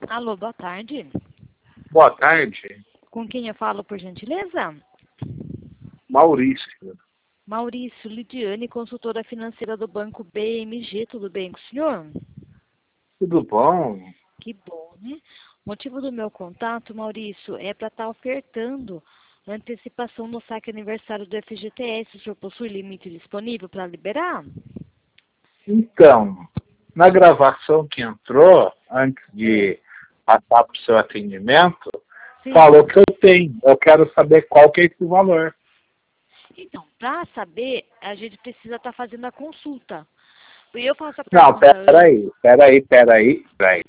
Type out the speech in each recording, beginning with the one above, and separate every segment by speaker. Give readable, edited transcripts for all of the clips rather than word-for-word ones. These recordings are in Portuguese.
Speaker 1: Alô, boa tarde.
Speaker 2: Boa tarde,
Speaker 1: Com quem eu falo, por gentileza?
Speaker 2: Maurício.
Speaker 1: Maurício Lidiane, consultora financeira do Banco BMG. Tudo bem com o senhor?
Speaker 2: Tudo bom?
Speaker 1: Que bom, né? O motivo do meu contato, Maurício, é para estar ofertando antecipação no saque aniversário do FGTS. O senhor possui limite disponível para liberar?
Speaker 2: Então, na gravação que entrou, antes de passar para o seu atendimento,
Speaker 1: Sim.
Speaker 2: falou que eu tenho. Eu quero saber qual que é esse valor.
Speaker 1: Então, para saber, a gente precisa estar fazendo a consulta. E eu faço a
Speaker 2: Não,
Speaker 1: pergunta
Speaker 2: peraí.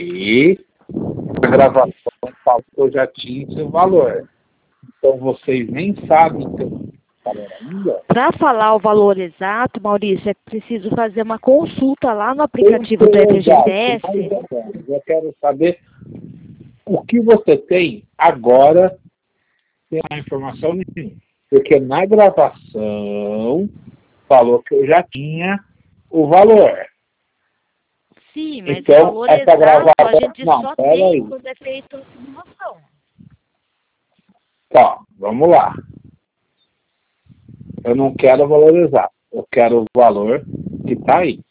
Speaker 2: A gravação falou que eu já tinha esse valor. Então, vocês nem sabem que eu tenho esse valor ainda?
Speaker 1: Para falar o valor exato, Maurício, é preciso fazer uma consulta lá no aplicativo do FGTS.
Speaker 2: Eu quero saber o que você tem agora, sem a informação nenhuma. Porque na gravação falou que eu já tinha o valor.
Speaker 1: Sim, mas
Speaker 2: Então,
Speaker 1: o valor
Speaker 2: essa
Speaker 1: exato
Speaker 2: gravação...
Speaker 1: a gente
Speaker 2: Não,
Speaker 1: só
Speaker 2: pera
Speaker 1: tem
Speaker 2: aí.
Speaker 1: quando é feita a simulação.
Speaker 2: Tá, vamos lá. Eu não quero o valor exato. Eu quero o valor que está aí.